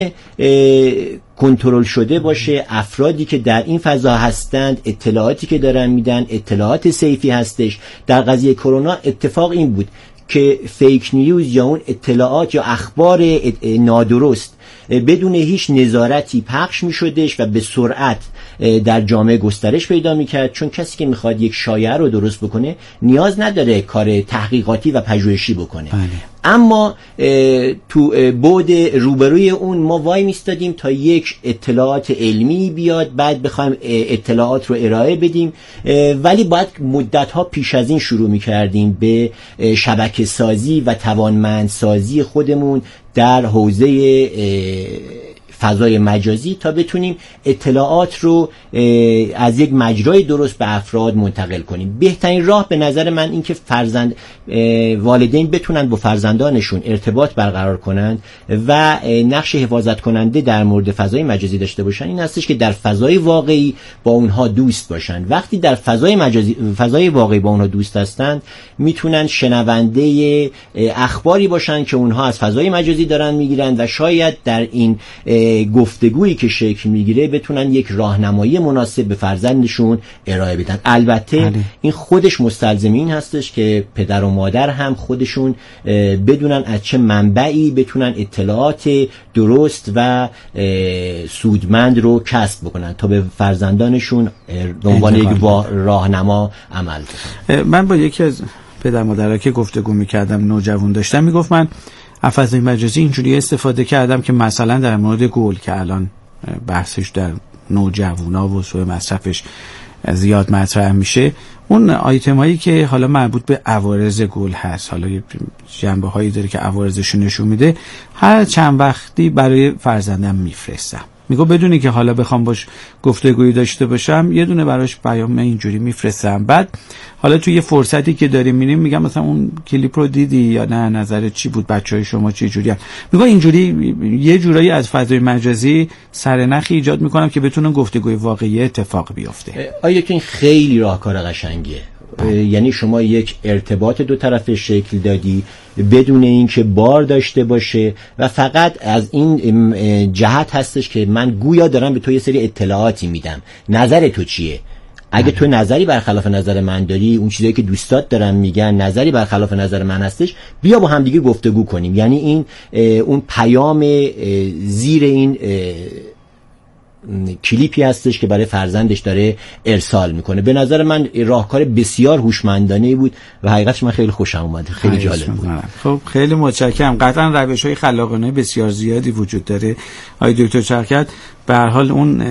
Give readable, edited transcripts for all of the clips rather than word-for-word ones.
کنترل شده باشه، افرادی که در این فضا هستند، اطلاعاتی که دارن میدن اطلاعات سیفی هستش. در قضیه کرونا اتفاق این بود که فیک نیوز یا اون اطلاعات یا اخبار نادرست بدون هیچ نظارتی پخش می شدش و به سرعت در جامعه گسترش پیدا می کرد، چون کسی که میخواد یک شایعه رو درست بکنه نیاز نداره کار تحقیقاتی و پژوهشی بکنه. اما تو بعد روبروی اون ما وای میستادیم تا یک اطلاعات علمی بیاد، بعد بخوایم اطلاعات رو ارائه بدیم، ولی باید مدت‌ها پیش از این شروع میکردیم به شبکه سازی و توانمندسازی خودمون در حوزه فضای مجازی تا بتونیم اطلاعات رو از یک مجرای درست به افراد منتقل کنیم. بهترین راه به نظر من این که والدین بتونن با فرزندانشون ارتباط برقرار کنند و نقش حفاظت کننده در مورد فضای مجازی داشته باشن. این هستش که در فضای واقعی با اونها دوست باشن. وقتی در فضای واقعی با اونها دوست هستند، میتونن شنونده اخباری باشن که اونها از فضای مجازی دارن میگیرن و شاید در این گفتگویی که شکل میگیره بتونن یک راهنمایی مناسب به فرزندشون ارائه بدن. البته این خودش مستلزم این هستش که پدر و مادر هم خودشون بدونن از چه منبعی بتونن اطلاعات درست و سودمند رو کسب بکنن تا به فرزندانشون به عنوان یک راهنما عمل کنن. من با یکی از پدر مادرها که گفتگو میکردم، نوجوان داشتم، میگفت من از فضای مجازی اینجوری استفاده کردم که مثلا در مورد گل که الان بحثش در نوجوانا و سوء مصرفش زیاد مطرح میشه، اون آیتم هایی که حالا مربوط به عوارض گل هست، حالا جنبه هایی داره که عوارضش نشون میده، هر چند وقتی برای فرزندم میفرستم. میگه بدونی که حالا بخوام باش گفتگویی داشته باشم یه دونه براش پیام اینجوری میفرستم، بعد حالا تو یه فرصتی که داریم میریم میگم مثلا اون کلیپ رو دیدی یا نه، نظرت چی بود، بچهای شما چه جوریه؟ میگه اینجوری یه جورایی از فضای مجازی سرنخی ایجاد میکنم که بتونن گفتگوی واقعی اتفاق بیفته. آیا که این خیلی راهکار قشنگیه. یعنی شما یک ارتباط دو طرفه شکل دادی بدون اینکه بار داشته باشه و فقط از این جهت هستش که من گویا دارم به تو یه سری اطلاعاتی میدم، نظر تو چیه؟ اگه تو نظری برخلاف نظر من داری، اون چیزایی که دوستات دارن میگن نظری برخلاف نظر من هستش، بیا با هم دیگه گفتگو کنیم. یعنی این اون پیام زیر این کلیپی هستش که برای فرزندش داره ارسال میکنه. به نظر من راهکار بسیار هوشمندانه بود و حقیقتش من خیلی خوشم اومد، خیلی جالب بود. خب خیلی متشکرم. قطعا روش‌های خلاقانه بسیار زیادی وجود داره آقای دکتر چرخد. به هر حال اون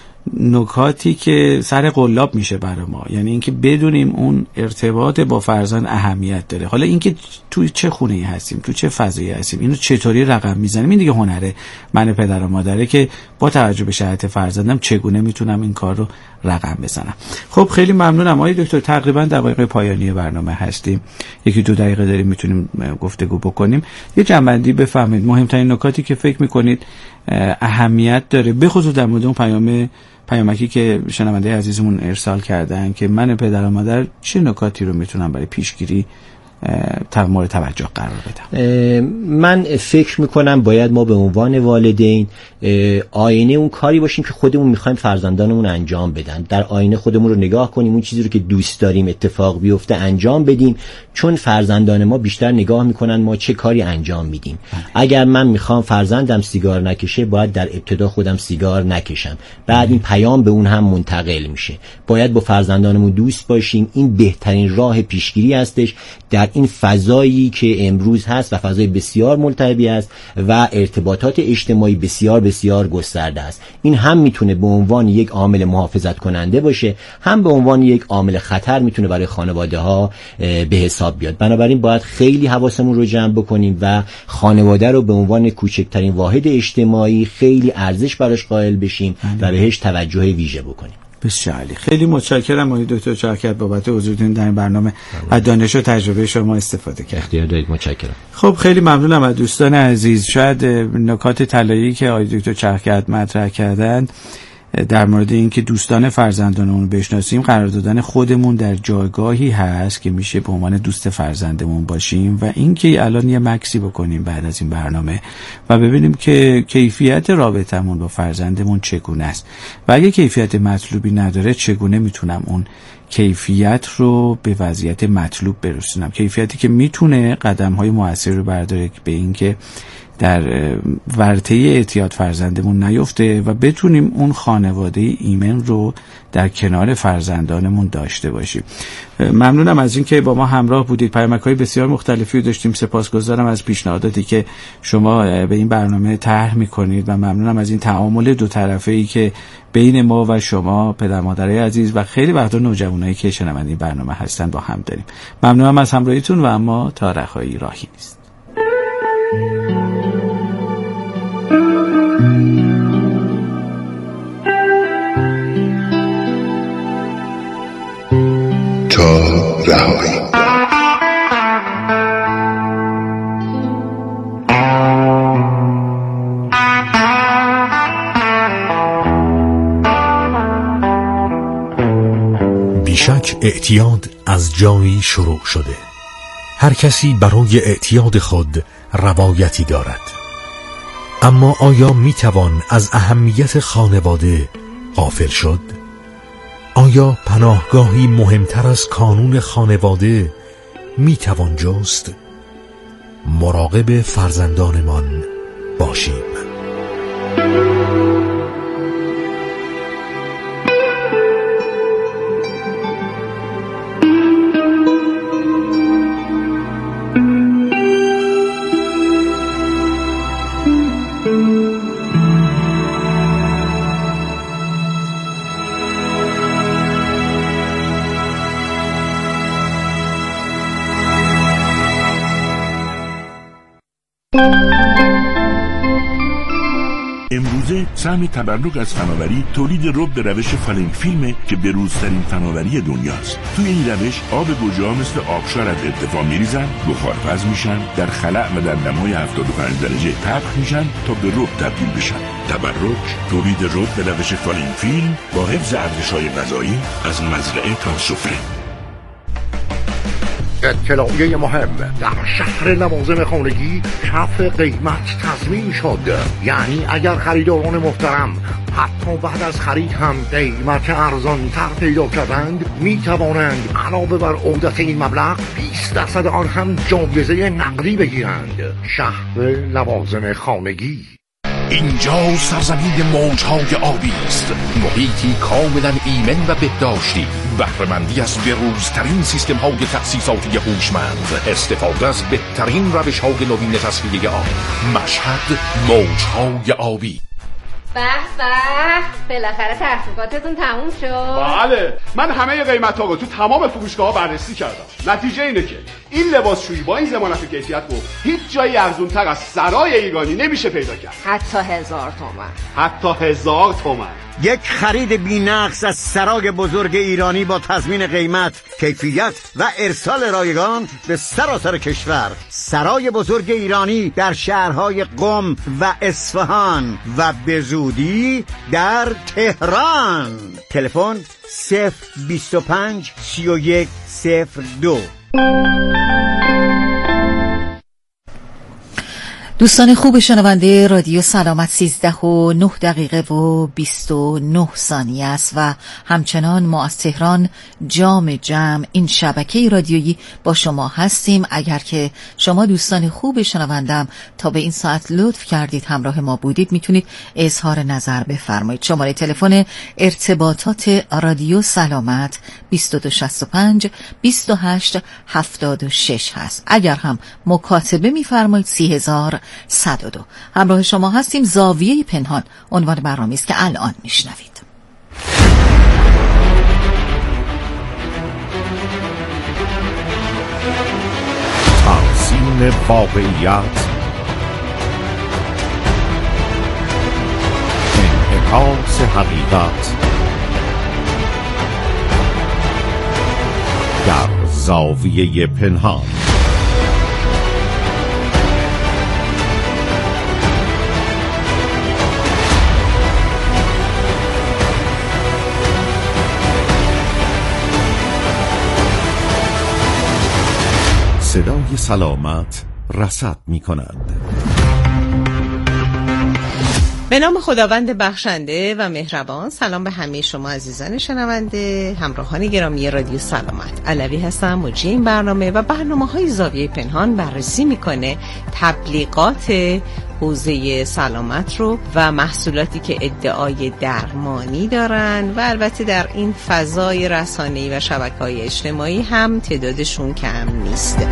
نکاتی که سر قلاب میشه برای ما، یعنی اینکه بدونیم اون ارتباط با فرزند اهمیت داره. حالا اینکه توی چه خونه‌ای هستیم، تو چه فضایی هستیم، اینو چطوری رقم میزنیم، این دیگه هنره من پدر و مادره که با توجه به شرایط فرزندم چگونه میتونم این کار رو رقم بزنم. خب خیلی ممنونم آقای دکتر. تقریبا دقایق پایانی برنامه هستیم، 1-2 دقیقه داریم میتونیم گفتگو بکنیم. یه جنبندی بفهمید مهمترین نکاتی که فکر میکنید اهمیت داره، به خصوص در مورد اون پیامکی که شنونده عزیزمون ارسال کردن که من پدر و مادر چه نکاتی رو میتونم برای پیشگیری مورد توجه قرار بدم؟ من فکر میکنم باید ما به عنوان والدین آینه اون کاری باشیم که خودمون میخوایم فرزندانمون انجام بدن. در آینه خودمون رو نگاه کنیم، اون چیزی رو که دوست داریم اتفاق بیفته انجام بدیم، چون فرزندان ما بیشتر نگاه میکنن ما چه کاری انجام میدیم. اگر من میخوام فرزندم سیگار نکشه، باید در ابتدا خودم سیگار نکشم، بعد این پیام به اون هم منتقل میشه. باید با فرزندانمون دوست باشیم. این بهترین راه پیشگیری هستش در این فضایی که امروز هست و فضای بسیار ملتهبی است و ارتباطات اجتماعی بسیار بسیار گسترده است. این هم میتونه به عنوان یک عامل محافظت کننده باشه، هم به عنوان یک عامل خطر میتونه برای خانواده ها به حساب بیاد. بنابراین باید خیلی حواسمون رو جمع بکنیم و خانواده رو به عنوان کوچکترین واحد اجتماعی خیلی ارزش براش قائل بشیم و بهش توجه ویژه بکنیم. بسیار عالی. خیلی متشکرم آقای دکتر چرخد بابت حضورتون در این برنامه. از دانش و تجربه شما استفاده کردم. اختیار دارید. متشکرم. خب خیلی ممنونم از دوستان عزیز. شاید نکات طلایی که آقای دکتر چرخد مطرح کردند در مورد اینکه دوستان فرزندانمون بشناسیم، قرار دادن خودمون در جایگاهی هست که میشه به عنوان دوست فرزندمون باشیم و اینکه الان یه مکسی بکنیم بعد از این برنامه و ببینیم که کیفیت رابطمون با فرزندمون چگونه است و اگه کیفیت مطلوبی نداره چگونه میتونم اون کیفیت رو به وضعیت مطلوب برسونم، کیفیتی که میتونه قدم‌های مؤثر رو برداره به اینکه در ورطه اعتیاد فرزندمون نیفته و بتونیم اون خانواده ایمن رو در کنار فرزندانمون داشته باشیم. ممنونم از اینکه با ما همراه بودید. پیامک‌های بسیار مختلفی رو داشتیم. سپاسگزارم از پیشنهاداتی که شما به این برنامه طرح می‌کنید و ممنونم از این تعامل دو طرفه‌ای که بین ما و شما پدر مادرای عزیز و خیلی وقتا نوجوانایی که شنونده این برنامه هستن با هم داریم. ممنونم از همراهیتون و اما تا رخایی راهی نیست. رهایی. بیشک اعتیاد از جایی شروع شده. هر کسی برای اعتیاد خود روایتی دارد. اما آیا میتوان از اهمیت خانواده غافل شد؟ آیا پناهگاهی مهمتر از کانون خانواده میتوان جست؟ مراقب فرزندانمان باشیم. امروزه سهم تبرک از فناوری تولید رب به روش فالینگ فیلمه که بروزترین فناوری دنیاست. توی این روش آب گوجه‌ها مثل آبشار از ارتفاع میریزن، بخارپز میشن، در خلأ و در دمای 75 درجه پخش میشن تا به رب تبدیل بشن. تبرک تولید رب به روش فالینگ فیلم با حفظ ارزش‌های غذایی از مزرعه تا سفره. اطلاعیه مهم: در شهر لوازم خانگی کف قیمت تضمین شد. یعنی اگر خریداران محترم حتی بعد از خرید هم قیمت ارزان‌تر پیدا کردند، می توانند علاوه بر عودت این مبلغ 20% آن هم جایزه نقدی بگیرند. شهر لوازم خانگی. اینجا سرزمین موج‌های آبی است، محیطی کاملا ایمن و بهداشتی، بهره‌مندی از بروزترین سیستم‌های تأسیساتی هوشمند، استفاده از بهترین روش‌های نوین تصفیه آب. مشهد موج‌های آبی. به بالاخره تحقیقاتتون تموم شد؟ بله، من همه قیمت‌ها رو تو تمام فروشگاه‌ها بررسی کردم. نتیجه اینه که این لباسشویی با این ضمانت کیفیت رو هیچ جایی ارزان‌تر از سرای ایرانی نمیشه پیدا کرد. حتی 1000 تومان. حتی 1000 تومان. یک خرید بی‌نقص از سرای بزرگ ایرانی با تضمین قیمت، کیفیت و ارسال رایگان به سراسر کشور. سرای بزرگ ایرانی در شهرهای قم و اصفهان و به زودی در تهران. تلفن 025 31 02. دوستان خوب شنونده رادیو سلامت 13:09:29 است و همچنان ما از تهران جام جمع این شبکه رادیویی با شما هستیم. اگر که شما دوستان خوب شنوندم تا به این ساعت لطف کردید همراه ما بودید، میتونید اظهار نظر بفرمایید. شماره تلفن ارتباطات رادیو سلامت 2265 28 76 هست. اگر هم مکاتبه میفرمایید 30102. همراه شما هستیم. زاویه پنهان عنوان برنامه است که الان میشنوید. تحسین واقعیت، انعکاس حقیقت در زاویه پنهان. سلامت رصد می‌کند. به نام خداوند بخشنده و مهربان. سلام به همه شما عزیزان شنونده، همراهان گرامی رادیو سلامت. علوی هستم، مجری این برنامه و برنامه‌های زاویه پنهان بررسی میکنه تبلیغات حوزه سلامت رو و محصولاتی که ادعای درمانی دارن و البته در این فضای رسانه‌ای و شبکه‌های اجتماعی هم تعدادشون کم نیست.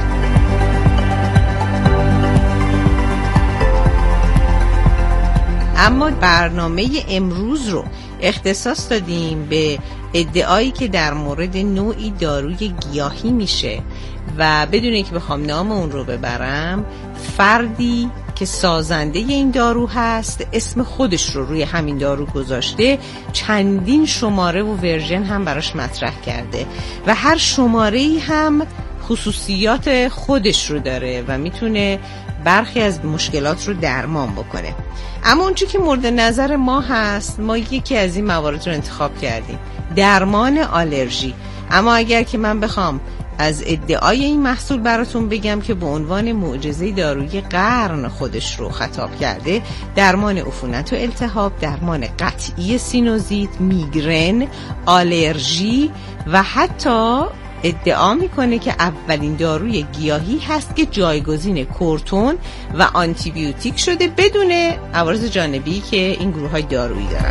اما برنامه امروز رو اختصاص دادیم به ادعایی که در مورد نوعی داروی گیاهی میشه و بدون اینکه بخوام نام اون رو ببرم، فردی که سازنده این دارو هست اسم خودش رو روی همین دارو گذاشته، چندین شماره و ورژن هم براش مطرح کرده و هر شماره‌ای هم خصوصیات خودش رو داره و میتونه برخی از مشکلات رو درمان بکنه. اما اون چیزی که مورد نظر ما هست، ما یکی از این موارد رو انتخاب کردیم، درمان آلرژی. اما اگر که من بخوام از ادعای این محصول براتون بگم که به عنوان معجزه دارویی قرن خودش رو خطاب کرده، درمان عفونت و التهاب، درمان قطعی سینوزیت، میگرن، آلرژی و حتی ادعا میکنه که اولین داروی گیاهی هست که جایگزین کورتون و آنتی بیوتیک شده بدون عوارض جانبی که این گروه‌های دارویی دارن.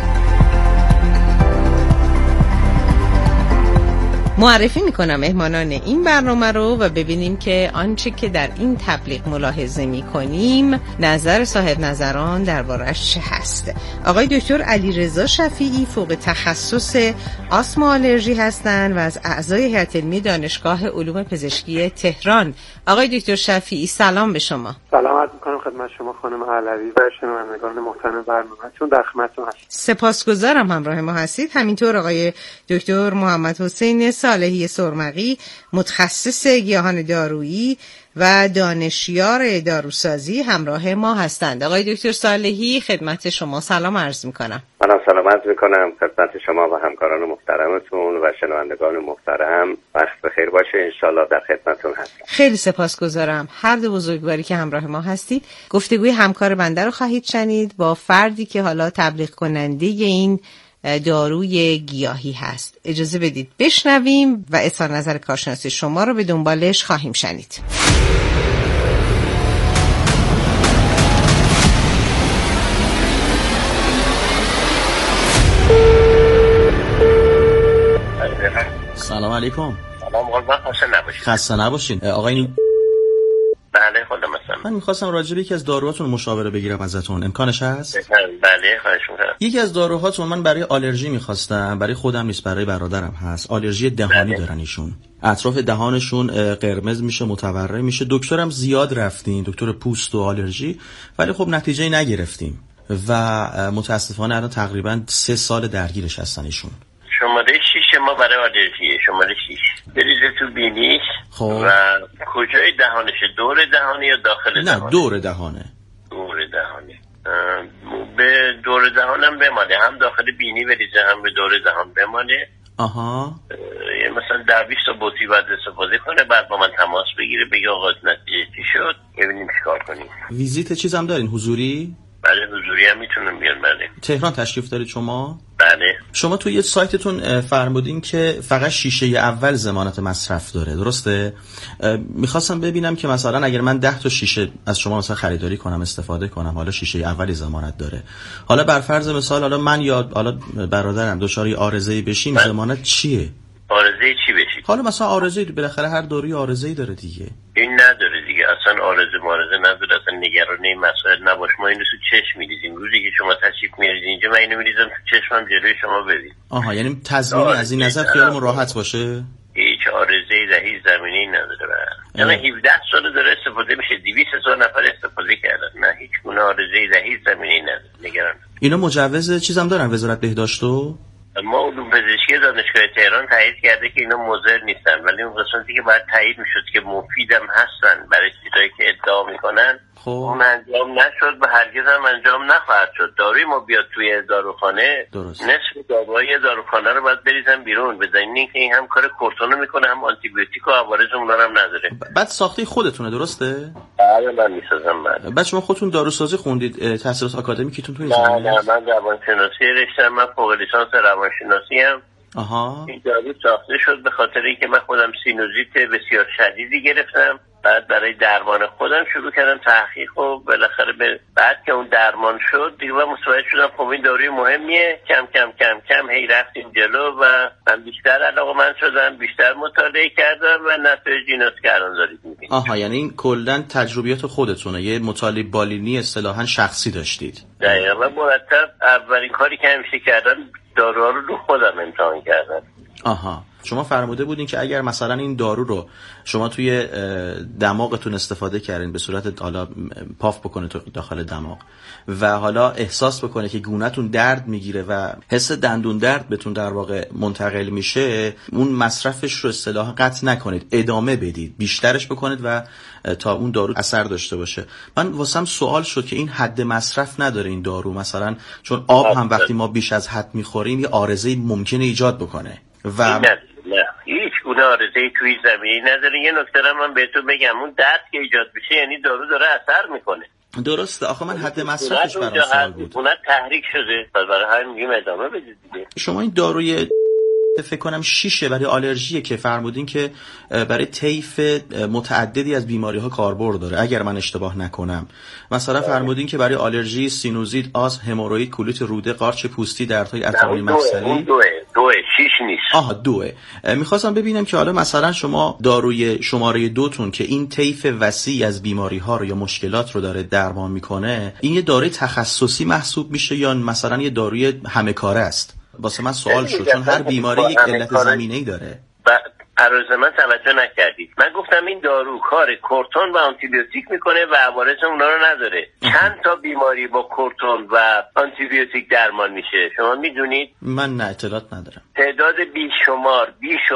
معرفی میکنم مهمانان این برنامه رو و ببینیم که آنچه که در این تبلیغ ملاحظه میکنیم نظر صاحب نظران دربارش چه هست. آقای دکتر علیرضا شفیعی فوق تخصص آسم و آلرژی هستند و از اعضای هیئت علمی دانشگاه علوم پزشکی تهران. آقای دکتر شفیعی سلام به شما. سلام عرض میکنم خدمت شما خانم علوی و شنوندگان محترم برنامه‌تون، در خدمتتون هستم. سپاسگزارم همراه ما هستید. همینطور آقای دکتر محمد حسین صالحی سرمقی، متخصص گیاهان دارویی و دانشیار داروسازی همراه ما هستند. آقای دکتر صالحی خدمت شما سلام عرض میکنم. منم سلام عرض میکنم خدمت شما و همکاران محترمتون و شنوندگان محترم. وقت بخیر باشه، انشالله در خدمتتون هستم. خیلی سپاسگزارم. هر دو بزرگواری که همراه ما هستید. گفتگوی همکار بنده رو خواهید شنید با فردی که حالا تبلیغ کننده این داروی گیاهی هست. اجازه بدید بشنویم و اظهار نظر کارشناسی شما رو به دنبالش خواهیم شنید. سلام علیکم. سلام قربان، خسته نباشین. آقای بله خودم هستم. من می‌خواستم راجع به یکی از داروهاتون مشاوره بگیرم ازتون. امکانش هست؟ بله خواهش می‌کنم. یکی از داروهاتون من برای آلرژی می‌خواستم، برای خودم نیست، برای برادرم هست. آلرژی دهانی دارن ایشون. اطراف دهانشون قرمز میشه، متورم میشه. دکترم زیاد رفتیم، دکتر پوست و آلرژی، ولی خب نتیجه نگرفتیم و متاسفانه الان تقریبا 3 سال درگیرش هستن ایشون. شماره 6 ما برای آلرژی، شماره 6 بریزه تو بینیش. خب و کجای دهانشه؟ دور دهانی یا داخل دهانه؟ نه دور دهانه. دور دهانه. به دور دهانم بمانه، هم داخل بینی بریزه هم به دور دهان بمانه. آها. مثلا 10-20 تا بطری بعد استفاده کنه، بعد با من تماس بگیره بگه آقا نتیجه چی شد، ببینیم چیکار کنیم. ویزیت چیزم دارین حضوری؟ بله حضوری هم میتونم بیان. بله. تهران تشریف دارید شما؟ بله. شما توی یه سایتتون فرمودین که فقط شیشه اول ضمانت مصرف داره، درسته؟ میخواستم ببینم که مثلا اگر من 10 تا شیشه از شما مثلا خریداری کنم، استفاده کنم، حالا شیشه اولی ضمانت داره، حالا بر فرض مثال حالا من یا حالا برادرم دچار عارضه‌ای بشیم، ضمانت چیه؟ عارضه چی بشید؟ حالا مثلا عارضه، بالاخره هر دارویی عارضه‌ای داره دیگه. این نداره دیگه، اصلا عارضه نداره، اصلا نگرانی مسائل نباش. ما اینو تو چشم می‌ریزیم، روزی که شما تشریف میارید اینجا من اینو می‌ریزم تو چشمم جلوی شما ببین. آها، یعنی تضمینی از این نظر خیالمون راحت باشه؟ هیچ عارضه‌ای در هیچ زمینه‌ای نداره. یعنی 17 سال داره استفاده میشه، 200,000 نفر استفاده کردن، نه هیچ گونه عارضه‌ای در هیچ زمینه‌ای نداره. نگران. اینا مجوز چیزام دارن وزارت بهداشتو؟ ما علوم پزشکی دانشگاه تهران تایید کرده که اینا مضر نیستن، ولی اون قسمتی که باید تایید میشد که مفیدم هستن برای چیزایی که ادعا میکنن اون انجام نشد و هرگز هم انجام نخواهد شد. داروی ما بیاد توی داروخانه، نصف داروهای داروخانه رو باید بریزن بیرون، بدون اینکه این هم کار کورتون رو میکنه هم آنتیبیوتیک و عوارض اونها رو هم نداره. بعد ساخته خودتونه درسته؟ بله من میسازم. بعد شما خودتون داروسازی خوندید، تحصیلات آکادمیکتون توی زمینه؟ نه من روانشناسی رشتم، من فوق لیسانس روانشناسی ام. این دارو ساخته شد به خاطر اینکه من خودم سینوزیت بسیار شدیدی گرفتم، بعد برای درمان خودم شروع کردم تحقیق و بالاخره بعد که اون درمان شد دیگه من متوجه شدم خب این داروی مهمیه. کم کم کم کم هی رفتیم جلو و من بیشتر علاقه‌مند شدم، بیشتر مطالعه کردم و نتایج ایناست که الان دارید می‌بینید. یعنی این کلاً تجربیات خودتونه، یه مطالعه بالینی اصطلاحاً شخصی داشتید. دقیقاً. و مرتب اولین کاری که همیشه کردم داروها رو خودم امتحان کردم. شما فرموده بودین که اگر مثلا این دارو رو شما توی دماغتون استفاده کردین به صورت حالا پاف بکنه تو داخل دماغ و حالا احساس بکنه که گونه‌تون درد میگیره و حس دندون درد بهتون در واقع منتقل میشه، اون مصرفش رو اصطلاحاً قطع نکنید، ادامه بدید، بیشترش بکنید و تا اون دارو اثر داشته باشه. من واسم سوال شد که این حد مصرف نداره این دارو، مثلا چون آب هم وقتی ما بیش از حد میخوریم یه عارضه ممکنه ایجاد بکنه و نه هیچ گونه عارضه‌ای توی زمینی نداره. یه نکته رو من بهتون بگم، اون درد که ایجاد میشه یعنی دارو داره اثر میکنه. درسته. آخه من حد مصرفش برام سوال بود. اون تحریک شده، برای همین میگیم ادامه بدید دیگه. شما این داروی فکر کنم 6 برای آلرژیه که فرمودین که برای طیف متعددی از بیماری‌ها کاربرد داره اگر من اشتباه نکنم. مثلا فرمودین که برای آلرژی، سینوزیت، آسم، هموروئید، کولیت روده، قارچ پوستی، دردهای عصبی مفصلی. دوه 6 نیست. دوه. میخواستم ببینم که حالا مثلا شما داروی شماره 2 تون که این طیف وسیع از بیماری‌ها رو یا مشکلات رو داره درمان میکنه، این یه داروی تخصصی محسوب میشه یا مثلا یه داروی همه کاره است؟ واسه من سوال شد چون هر بیماری یک علت زمینه‌ای داره. عرض من توجه نکردید. من گفتم این دارو کار کورتون و آنتیبیوتیک میکنه و عوارض اونا رو نداره. چند تا بیماری با کورتون و آنتیبیوتیک درمان میشه شما میدونید؟ من نه اطلاعات ندارم. تعداد بیشمار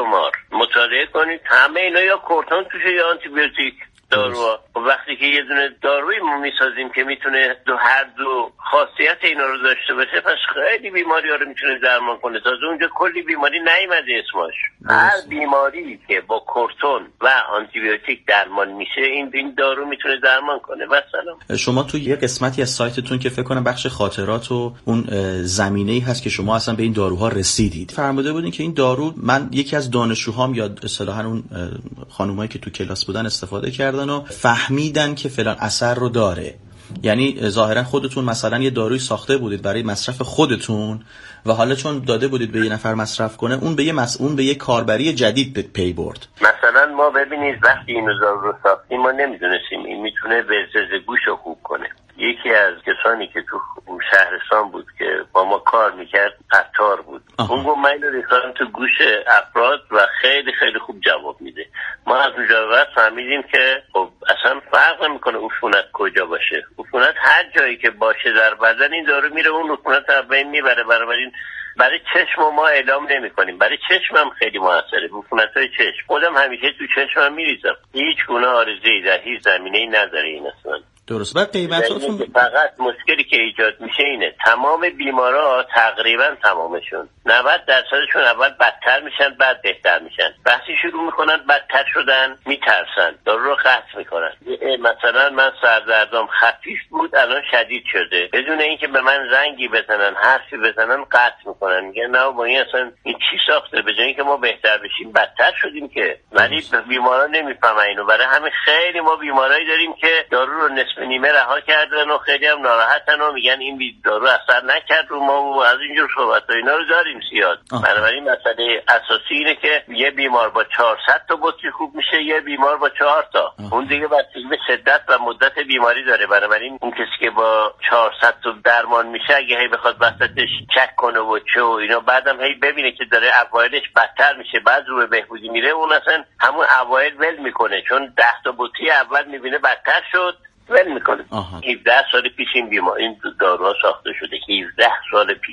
مطالعه کنید، همه اینا یا کورتون توشه یا آنتیبیوتیک دارو. وقتی که یه دونه داروی ما میسازیم که میتونه هر دو خاصیت اینا رو داشته باشه، پس خیلی بیماری ها رو میتونه درمان کنه. تازه اونجا کلی بیماری نیومده اسمش. هر بیماری که با کورتون و آنتیبیوتیک درمان میشه این دارو میتونه درمان کنه. مثلا شما تو یه قسمتی از سایتتون که فکر کنم بخش خاطرات و اون زمینه‌ای هست که شما اصلا به این داروها رسیدید، فرموده بودین که این دارو، من یکی از دانشجوهام یا اصطلاحاً اون خانمایی که تو کلاس بودن استفاده کردن و فهمیدن که فلان اثر رو داره. یعنی ظاهرا خودتون مثلا یه داروی ساخته بودید برای مصرف خودتون و حالا چون داده بودید به یه نفر مصرف کنه، اون به یه کاربری جدید پی برد. مثلا ما ببینید وقتی این دارو رو ساختیم ما نمیدونستیم این میتونه ورزش گوش رو خوب کنه. یکی از کسانی که تو شهرستان بود که با ما کار میکرد عطار بود. اون گفت من اینو ریختم تو گوش افراد و خیلی خیلی خوب جواب میده. ما از اونجا بعد فهمیدیم که خب اصلا فرق نمیکنه عفونت کجا باشه، عفونت هر جایی که باشه در بدن این دارو میره اون عفونت رو بین میبره. برای چشم ما اعلام نمی کنیم، برای چشم هم خیلی موثره. عفونت‌های چشم خودم همیشه تو چشمم میریزم، هیچ گونه عارضه‌ای در هیچ زمینه‌ای نداره این اصلا. درست. بعد قیمتاتون فقط مشکلی که ایجاد میشه اینه تمام بیمارا تقریبا تمامشون 90%شون اول بدتر میشن بعد بهتر میشن. وقتی شروع میکنن بدتر شدن میترسن، دارو رو قطع میکنن. مثلا من سردردم خفیف بود الان شدید شده، بدون اینکه به من زنگی بزنن حرفی بزنن قطع میکنن، میگن نه با این اصلا این چی ساخته، به جای اینکه ما بهتر بشیم بدتر شدیم که. ولی بیمارا نمیفهمن اینو. برای همین خیلی ما بیمارایی داریم که دارو رو نصف نیمه رها کردن و خیلی هم ناراحتن و میگن این دارو اثر نکرد رو ما و از اینجور صحبت ها اینا رو داریم زیاد. بنابراین مسئله اساسی اینه که یه بیمار با 400 تا بطری خوب میشه، یه بیمار با 4 تا. اون دیگه بستگی به شدت و مدت بیماری داره. بنابراین اون کسی که با 400 تا درمان میشه اگه هی بخواد وسطش چک کنه و چه و اینا بعدم هی ببینه که داره اوایلش بدتر میشه بعد رو به بهبودی میره، اون اصلا همون اوایل ول میکنه، چون 10 تا بطری اول میبینه بدتر شد ول میکنه. 17 سال پیش این داروها ساخته شده، 17 سال پیش.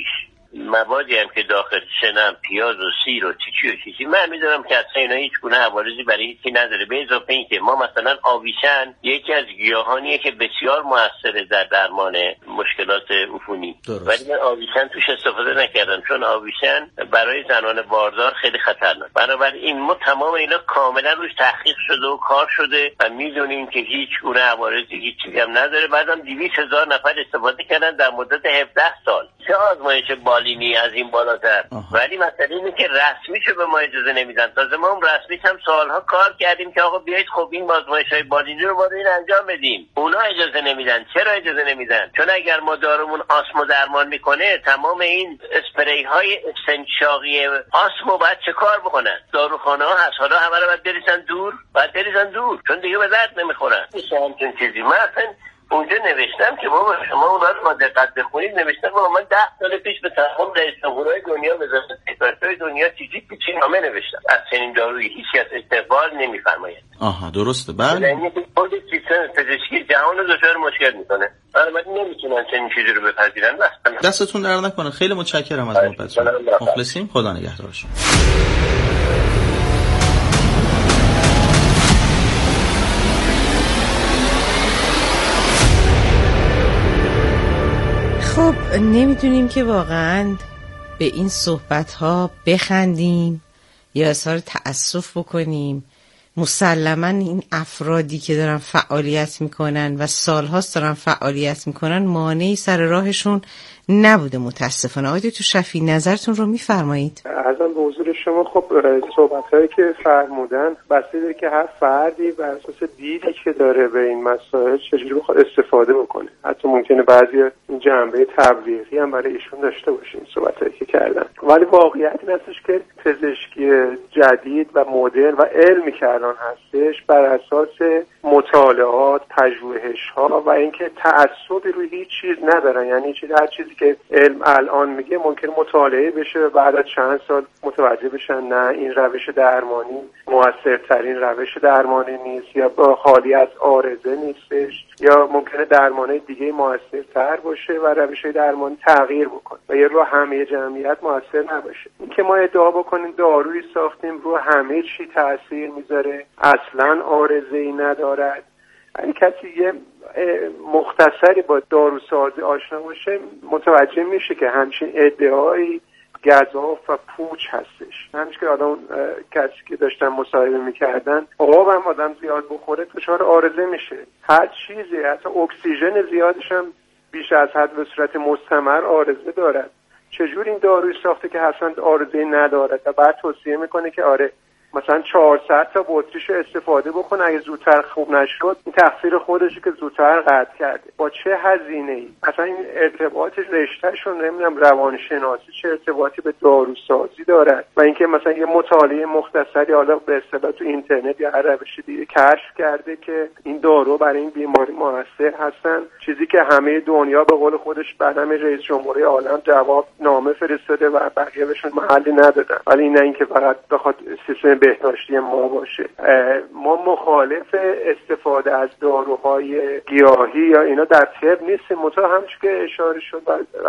موادی هم که داخل شنم پیاز و سیر و چیچی من میدونم که اصلا اینا هیچ گونه عوارضی برای هیچی نداره. به اضافه این که ما مثلا آویشن یکی از گیاهانیه که بسیار موثره در درمان مشکلات عفونی، ولی من آویشن توش استفاده نکردم چون آویشن برای زنان باردار خیلی خطرناک. بنابراین ما تمام اینا کاملا روش تحقیق شده و کار شده و میدونیم که هیچ گونه عوارضی هیچ چیزی هم نداره. بعدم 200,000 نفر استفاده کردن در مدت 17 سال. چه آزمایش بالینی از این بالاتر. ولی مسئله اینه که رسمیشو به ما اجازه نمیدن. تازه ما هم رسمیش هم سالها کار کردیم که آقا بیایید خب این آزمایش‌های بالینی رو باید انجام بدیم. اونا اجازه نمیدن. چرا اجازه نمیدن؟ چون اگر ما دارومون آسمو درمان میکنه تمام این اسپری های استنشاقی آسمو باید چه کار بکنن؟ داروخانه ها هست، حالا همه رو باید بریزن دور چون دیگه به درد نمیخورن. همچین چیزی من اصلا اونجا نوشتم که بابا شما اونا رو با دقت بخونید. نوشتم بابا من 10 سال پیش به تمام رئیس جمهورهای دنیا وزارت سکرتری دنیا چیزی نامه نوشتم. از چنین دارویی هیچ کس استقبال نمیفرماید. آها درسته. بله یعنی خود سیستم پزشکی جهان رو دچار مشکل میکنه. بنابراین نمیتونن چنین چیزی رو بپذیرن. دستتون درد نکنه. خیلی متشکرم از محبتتون. مخلصیم. خدا نگهدار شما. خب نمیدونیم که واقعا به این صحبت ها بخندیم یا اظهار تأسف بکنیم. مسلما این افرادی که دارن فعالیت میکنن و سالهاست دارن فعالیت میکنن مانعی سر راهشون نبوده متاسفانه. آقای دکتر شفیعی نظرتون رو میفرمایید؟ ازم به حضور شما خب صحبت‌هایی که فرمودن بسته داره که هر فردی بر اساس دیدی که داره به این مسائل چجوری بخواد استفاده بکنه. حتی ممکنه بعضی جنبه تبلیغی هم برای ایشون داشته باشین صحبتایی که کردن، ولی واقعیت این هستش که پزشکی جدید و مدرن و علمی که الان هستش بر اساس مطالعات، پژوهش‌ها و اینکه تعصبی روی هیچ چیز ندارن. یعنی هر چیزی که علم الان میگه ممکن مطالعه بشه و بعد از چند سال متوجه بشن نه این روش درمانی موثرترین روش درمانی نیست یا خالی از عارضه نیستش یا ممکنه درمانهای دیگه موثرتر باشه و روش درمانی تغییر بکنه و یه رو همه جمعیت موثر نباشه. این که ما ادعا بکنیم دارویی ساختیم رو همه چی تاثیر میذاره اصلا عارضه‌ای ندارد. اگه کسی یه مختصری با داروسازی آشنا باشه متوجه میشه که همچین ادعایی گزاف و پوچ هستش. همچنین که آدم کسی که داشتن مصاحبه میکردن آب هم آدم زیاد بخوره دچار عارضه میشه. هر چیزی حتی اکسیژن زیادش هم بیش از حد به صورت مستمر عارضه دارد. چجور این داروی ساخته که اصلا عارضه ندارد و بعد توصیه میکنه که آره مثلا 400 تا بطریشو استفاده بکنه اگه زودتر خوب نشد این تقصیر خودشه که زودتر قطع کرده. با چه هزینه‌ای؟ مثلا این ارتباطش رشتهشون نمیدونم روانشناسی چه ارتباطی به داروسازی دارد و اینکه مثلا یه مطالعه مختصری حالا به اصطلاح تو اینترنت یا هر روش دیگه کشف کرده که این دارو برای این بیماری موثر هستن، چیزی که همه دنیا به قول خودش بعدم رئیس جمهوری عالم جواب نامه فرستاده و بقیه بهشون محلی ندادن. ولی نه اینکه فقط بخواد سیستم بهداشتی ما باشه. ما مخالف استفاده از داروهای گیاهی یا اینا در طب نیستیم، منتها همچون که اشاره شد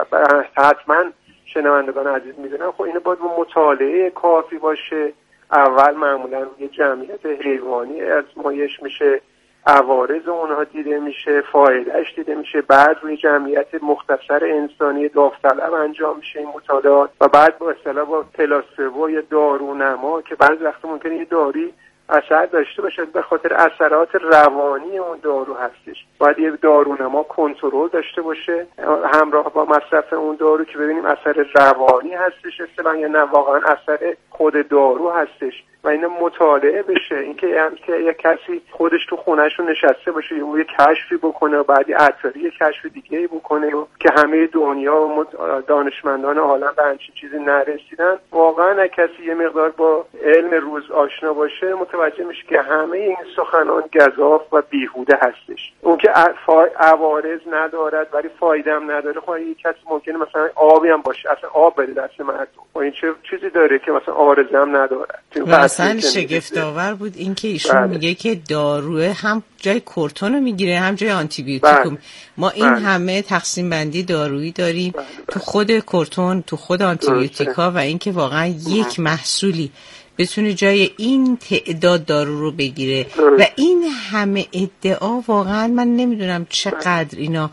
و حتما شنوندگان عزیز میدونن خب اینو باید با مطالعه کافی باشه. اول معمولا روی جمعیت حیوانی ازمایش میشه، عوارض اونها دیده میشه، فایدهش دیده میشه، بعد روی جمعیت مختصر انسانی داوطلب انجام میشه این مطالعات و بعد با اصطلاح با پلاسبو یا دارونما که بعضی وقتا ممکنه یه دارویی اثر داشته باشه به خاطر اثرات روانی اون دارو هستش، باید یه دارونما کنترل داشته باشه همراه با مصرف اون دارو که ببینیم اثر روانی هستش اصلا یا نه واقعا اثر خود دارو هستش و اینا مطالعه بشه. اینکه یه کسی خودش تو خونه‌شون نشسته باشه یا یه کشفی بکنه و بعد عطاری یه کشف دیگه‌ای بکنه و که همه دنیا و دانشمندان عالم به همچین چیزی نرسیدن، واقعا کسی یه مقدار با علم روز آشنا باشه متوجه میشه که همه این سخنان گزاف و بیهوده هستش. اون که عوارض ندارد ولی فایده هم نداره. خب یه کسی ممکنه مثلا آبی هم باشه اصلا آب بده دست مردم و این چه چیزی داره که مثلا عارضه هم نداره. اساساً شگفت‌آور بود این که ایشون میگه که داروه هم جای کورتون رو میگیره هم جای آنتیبیوتیک. ما این همه تقسیم بندی دارویی داریم تو خود کورتون، تو خود آنتیبیوتیکا، و اینکه واقعا یک محصولی بتونه جای این تعداد دارو رو بگیره و این همه ادعا، واقعا من نمیدونم چقدر اینا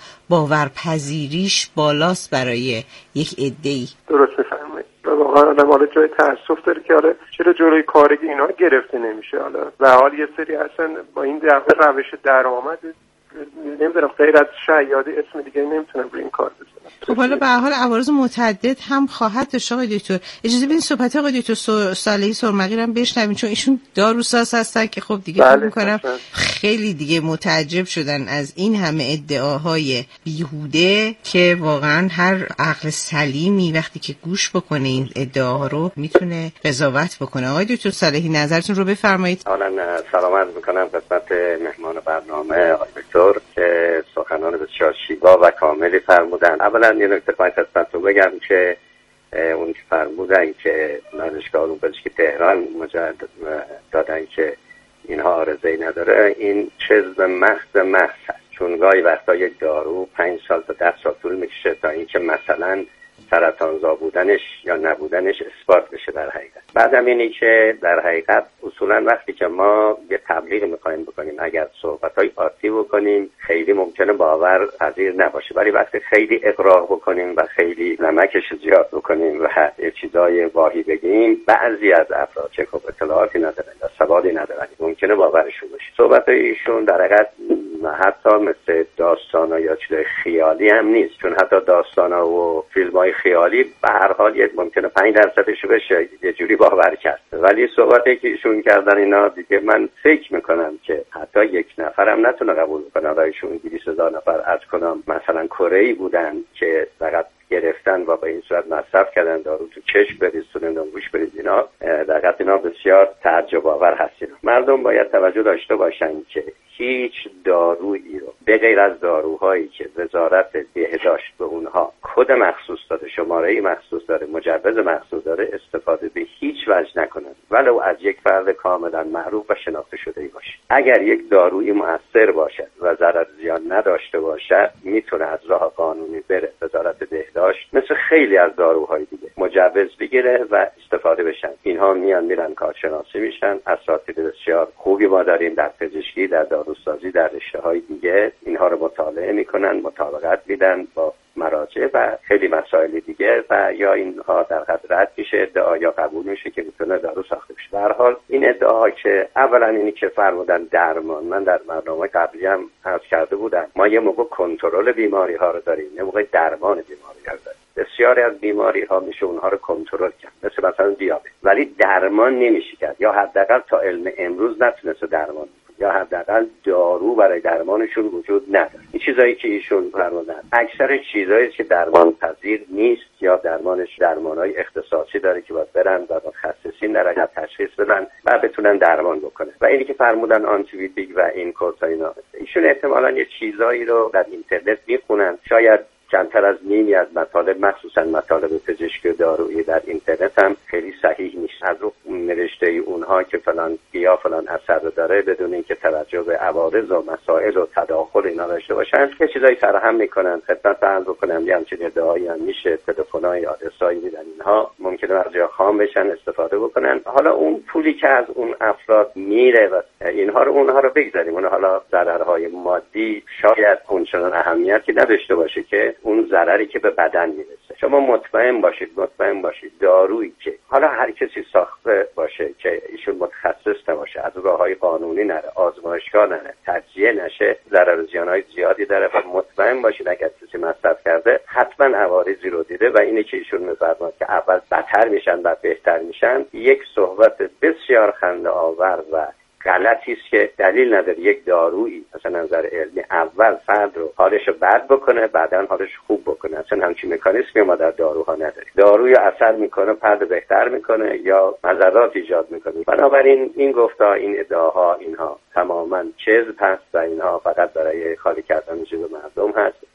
باورپذیریش بالاست برای یک ادعی. درست میفرمایید. واقعا آدم حالا جای تأسف داره که حالا چرا جلوی کارگی اینا گرفته نمیشه. حالا و حال یه سری اصلا با این روش درآمد نمیدونم غیر از شیادی اسم دیگه نمیتونم روی این کار بزنم. خب حالا به هر حال عوارض متعدد هم خواهد داشت. آقای دکتر اجازه بدین صحبت آقای دکتر صالحی سرمقی رو هم بشنویم، چون ایشون داروساز هستن که خب دیگه فکر می‌کنم خیلی دیگه متعجب شدن از این همه ادعاهای بیهوده که واقعا هر عقل سلیمی وقتی که گوش بکنه این ادعاها رو میتونه قضاوت بکنه. آقای دکتر صالحی نظرتون رو بفرمایید. حالا سلام عرض می‌کنم خدمت مهمان برنامه آقای دکتر که سخنان بسیار شیوا و کاملی فرمودن. اولا یه نکته باید خدمتتون بگم که اون که فرمودن که دانشگاه علوم پزشکی تهران مجرد دادن که اینها عارضه‌ای نداره، این چیز محض هست، چون گاهی وقتا یک دارو 5 سال تا 10 سال طول میکشه تا اینکه مثلا سرطانزا بودنش یا نبودنش اثبات بشه در حقیقت. بعدم اینی که در حقیقت اصولا وقتی که ما یه تبلیغ میخوایم بکنیم، اگر صحبت‌های عاطفی بکنیم خیلی ممکنه باورپذیر نباشه، ولی وقتی خیلی اقراق بکنیم و خیلی نمکش زیاد بکنیم و یه چیزای واهی بگیم، بعضی از افراد که خب اطلاعاتی ندارن یا سوادی ندارن ممکنه باورشون بشه. صحبت‌های ایشون در حقیقت حتی مثل داستانا یا چیز خیالی هم نیست، چون حتی داستانا و فیلم‌های خیالی به هر حال ممکنه 5% بشه یه جوری باور کرد، ولی صحبتی که ایشون کردن اینا دیگه من فکر میکنم که حتی یک نفرم نتونه قبول کنه. ایشون 200,000 نفر از کنم مثلا کره‌ای بودن که فقط گرفتن و به این صورت مصرف کردن دارو تو چشم بریزونن و گوش بریز، اینا دقیقاً اینا بسیار تعجب آور هستین. مردم باید توجه داشته باشن که هیچ دارویی رو به غیر از داروهایی که وزارت بهداشت به اونها کد مخصوص داده، شماره‌ای مخصوص داره، مجوز مخصوص داره، استفاده به هیچ وجه نکنن، ولو از یک فرد کاملا معروف و شناخته شده‌ای باشه. اگر یک دارویی مؤثر باشد و ضرر زیان نداشته باشد، میتونه از راه قانونی بره وزارت بهداشت مثل خیلی از داروهای دیگه مجوز بگیره و استفاده بشن. اینها میرن کارشناسی میشن. اساتید بسیار خوبی ما داریم در پزشکی، در داروسازی، در رشته‌های دیگه، اینها رو مطالعه میکنن، مطابقت میدن با مراجع و خیلی مسائل دیگه و یا اینها در حد رد میشه ادعا یا قبول میشه که میتونه دارو ساخته بشه. به هر حال این ادعاها که اولا اینی که فرمودن درمان، من در برنامه قبلی هم عرض کرده بودم ما یه موقع کنترل بیماری ها رو داریم، یه موقع درمان بیماری ها رو داریم. بسیاری از بیماری ها میشه اونها رو کنترل کرد، مثلا دیابت، ولی درمان نمیشه کرد، یا حداقل تا علم امروز نتونسته درمان، یا حداقل دارو برای درمانشون وجود نداره. این چیزایی که ایشون فرمودن اکثر چیزایی که درمان پذیر نیست یا درمانای اختصاصی داره که باید برن و متخصصین در حقیقت تشخیص بدن و بتونن درمان بکنن. و اینی که فرمودن آنتیبیوتیک و این کورتاینا، ایشون احتمالاً یه چیزایی رو در اینترنت میخونن، شاید کمتر از نیمی از مطالب مخصوصا مطالب پزشکی و دارویی در اینترنت هم خیلی صحیح نیست. از اون نوشته اونها که فلان گیاه فلان اثر داره بدون اینکه توجه به عوارض و مسائل و تداخل اینا داشته باشن یه چیزایی فراهم میکنن. خدمت عرض بکنم یه همچین ادعایی هم میشه، تلفن‌های آدرسایی میدن، اینها ممکنه از جا خام بشن استفاده بکنن. حالا اون پولی که از اون افراد میره و اونها رو بگذاریم، اون حالا ضررهای مادی شاید اونچنان اهمیتی نداشته باشه که اون ضرری که به بدن میرسه. شما مطمئن باشید دارویی که حالا هر کسی ساخته باشه که ایشون متخصص نباشه، از راههای قانونی نره، آزمایشگاه نره، تجزیه نشه، ضرر و زیانهای زیادی داره و مطمئن باشید اگر کسی مصرف کرده حتما عوارضی رو دیده و اینه که ایشون می‌فرماد که اول بدتر میشن و بهتر میشن. یک صحبت بسیار خنده آور و غلطی است که دلیل نداره یک دارویی مثلا نظر علمی اول فرد رو حالش رو بد بکنه بعداً حالش خوب بکنه. اصلا همچین مکانیزمی ما در داروها نداریم. داروی اثر میکنه فرد بهتر میکنه یا مضرات ایجاد میکنه. بنابراین این گفتا، این ادعاها، اینها تماما کذب هست و اینها فقط برای خالی کردن جیب مردم هست.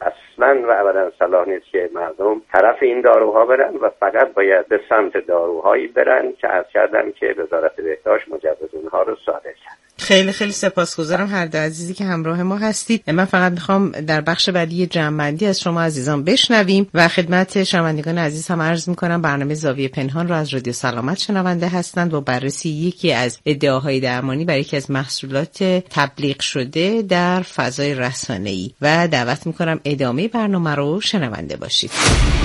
اصلا و ابدا صلاح نیست که مردم طرف این داروها برن و فقط باید به سمت داروهایی برن که عرض کردم که وزارت بهداشت مجوز اونها رو صادر کرد. خیلی خیلی سپاسگزارم هر دو عزیزی که همراه ما هستید. من فقط میخوام در بخش بعدی جمع‌بندی از شما عزیزان بشنویم و خدمت شنوندگان عزیز هم عرض میکنم برنامه زاویه پنهان رو از رادیو سلامت شنونده هستند با بررسی یکی از ادعاهای درمانی برای یکی از محصولات تبلیغ شده در فضای رسانه‌ای و دعوت میکنم ادامه برنامه رو شنونده باشید.